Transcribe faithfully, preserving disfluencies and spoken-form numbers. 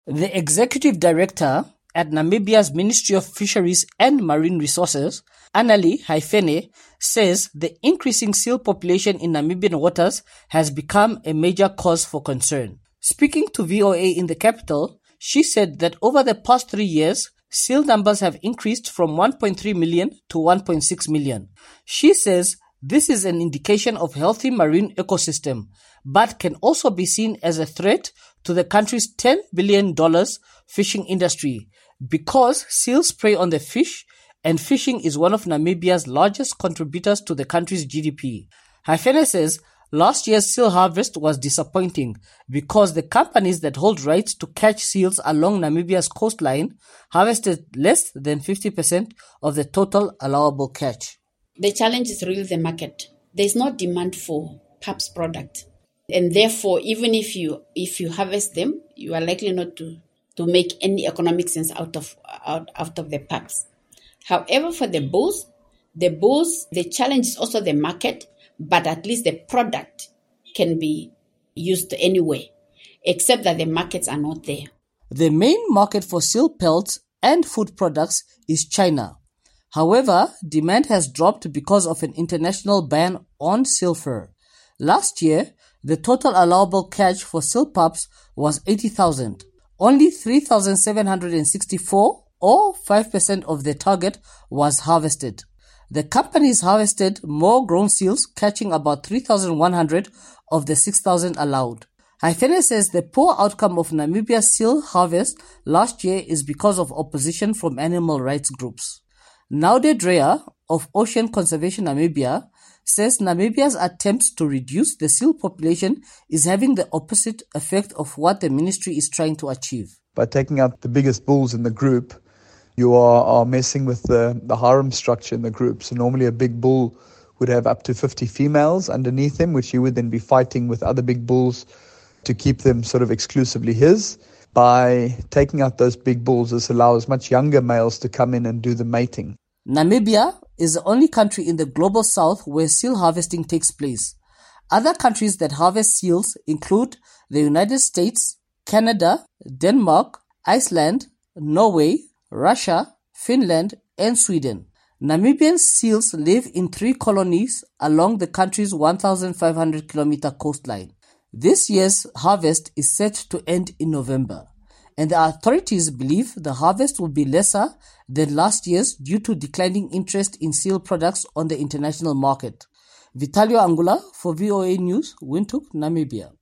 The executive director at Namibia's Ministry of Fisheries and Marine Resources, Annalie Haifene, says the increasing seal population in Namibian waters has become a major cause for concern. Speaking to V O A in the capital, she said that over the past three years, seal numbers have increased from one point three million to one point six million. She says this is an indication of healthy marine ecosystem, but can also be seen as a threat to the country's ten billion dollars fishing industry because seals prey on the fish, and fishing is one of Namibia's largest contributors to the country's G D P. Haifene says last year's seal harvest was disappointing because the companies that hold rights to catch seals along Namibia's coastline harvested less than fifty percent of the total allowable catch. The challenge is really the market. There's no demand for P A P's product. And therefore, even if you if you harvest them, you are likely not to, to make any economic sense out of out, out of the P A Ps. However, for the bulls, the bulls, the challenge is also the market, but at least the product can be used anyway, except that the markets are not there. The main market for seal pelts and food products is China. However, demand has dropped because of an international ban on seal fur. Last year, the total allowable catch for seal pups was eighty thousand. Only three thousand seven hundred sixty-four, or five percent of the target, was harvested. The companies harvested more grown seals, catching about three thousand one hundred of the six thousand allowed. Haifene says the poor outcome of Namibia's seal harvest last year is because of opposition from animal rights groups. Naude Dreyer of Ocean Conservation Namibia says Namibia's attempts to reduce the seal population is having the opposite effect of what the ministry is trying to achieve. By taking out the biggest bulls in the group, you are, are messing with the, the harem structure in the group. So normally a big bull would have up to fifty females underneath him, which he would then be fighting with other big bulls to keep them sort of exclusively his. By taking out those big bulls, this allows much younger males to come in and do the mating. Namibia is the only country in the global south where seal harvesting takes place. Other countries that harvest seals include the United States, Canada, Denmark, Iceland, Norway, Russia, Finland, and Sweden. Namibian seals live in three colonies along the country's one thousand five hundred kilometer coastline. This year's harvest is set to end in November, and the authorities believe the harvest will be lesser than last year's due to declining interest in seal products on the international market. Vitalio Angula for V O A News, Windhoek, Namibia.